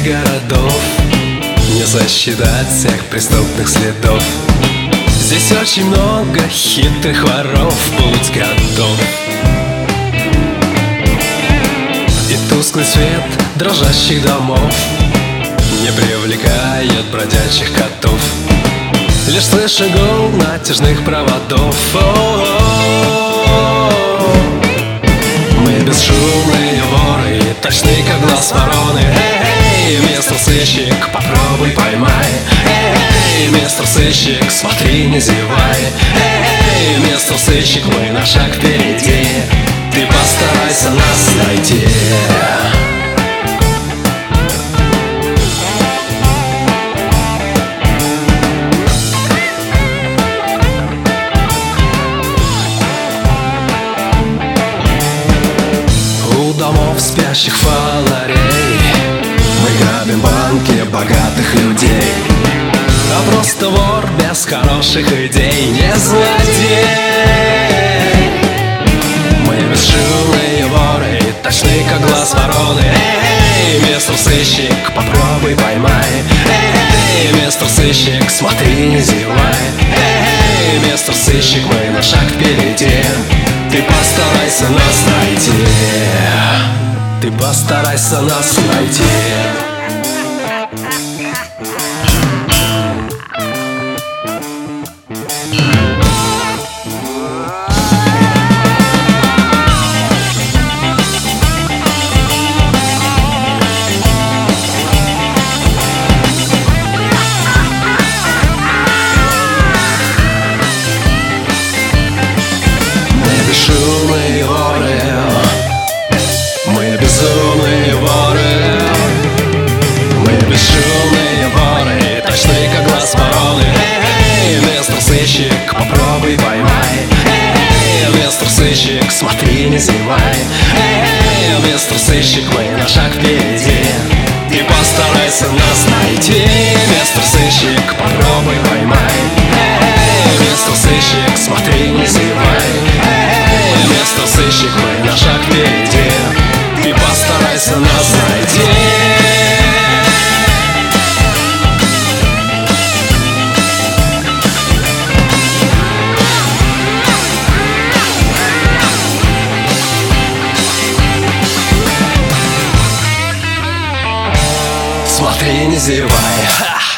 городов не сосчитать всех преступных следов. Здесь очень много хитрых воров, будь готов. И тусклый свет дрожащих домов не привлекает бродячих котов. Лишь слышу гул натяжных проводов. Мы бесшумные воры, точны как глаз вороны. Эй, мистер сыщик, попробуй поймай. Эй, мистер сыщик, смотри, не зевай. Эй, мистер сыщик, мы на шаг впереди. Ты постарайся нас найти. У домов спящих фонарей мы грабим банки богатых людей. А просто вор без хороших идей, не злодей. Мы бесшумные воры, точны как глаз вороны. Эй, мистер сыщик, попробуй поймай. Эй, мистер сыщик, смотри, не зевай. Эй, мистер сыщик, мы на шаг впереди. Ты постарайся нас найти. Ты постарайся нас найти. Бесшумные воры, мы безумные воры. Мы бесшумные воры, точны как глаз вороны. Эй, мистер сыщик, попробуй поймай. Эй, мистер сыщик, смотри, не зевай. Эй, мистер сыщик, мы на шаг впереди. Ты постарайся нас найти. Мистер сыщик, попробуй поймай. Эй, мистер сыщик, смотри, не зевай. Мистер сыщик, мы на шаг впереди. Ты постарайся нас найти. Смотри, не зевай.